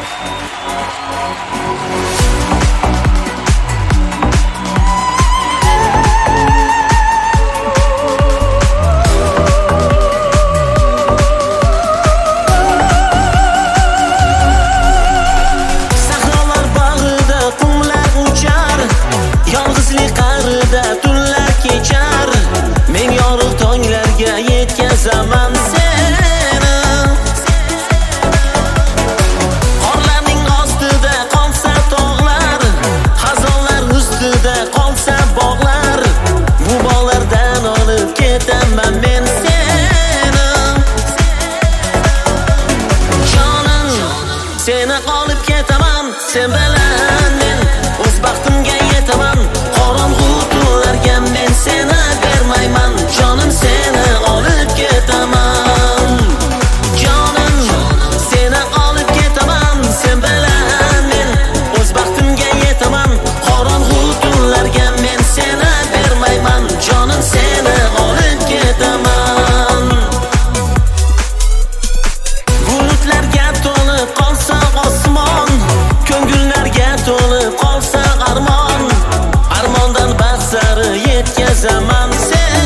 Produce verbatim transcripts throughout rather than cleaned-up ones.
Zaman seni qorlarning ostida qolsa tog'lar, xazonlar ustida qolsa bog'lar, bu bog'lardan olib ketaman men seni. Jonim, seni olib ketaman, sen bilan men o'z baxtimga yetaman. Qorong'u tunlarga men seni bermayman, jonim seni olib ketaman. Jonim, seni olib ketaman, sen bilan men o'z baxtimga yetaman. Qorong'u tunlarga men seni bermayman, jonim seni olib ketaman. Bulutlarga to'lib qolsa osmon, ko'ngillarga to'lib qolsa armon, armondan baxt sari yetkazaman seni.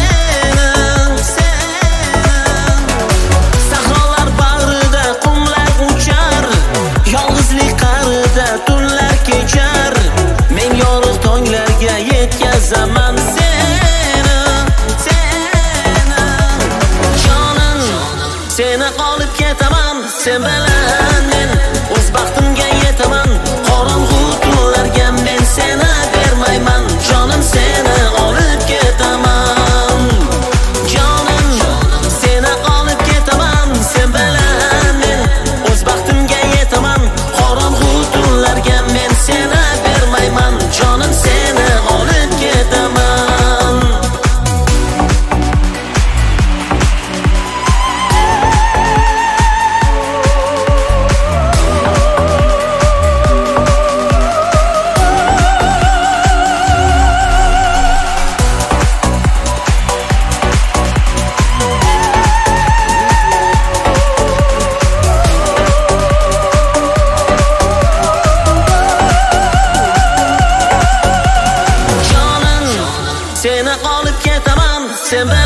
Sahrolar bag'rida qumlar uchar, yolg'izlik qarida tunlar kechar, men yorug' tonglarga yetkazaman seni, seni. Jonim, seni olib ketaman, sen bilan men o'z baxtimga yetaman. Qorong'u tunlarga men seni bermayman, jonim seni olib ketaman. Jonim, seni olib ketaman, sen bilan men o'z baxtimga yetaman. Qorong'u tunlarga men seni bermayman, jonim seni olib ketaman. Seni olib ketaman, sen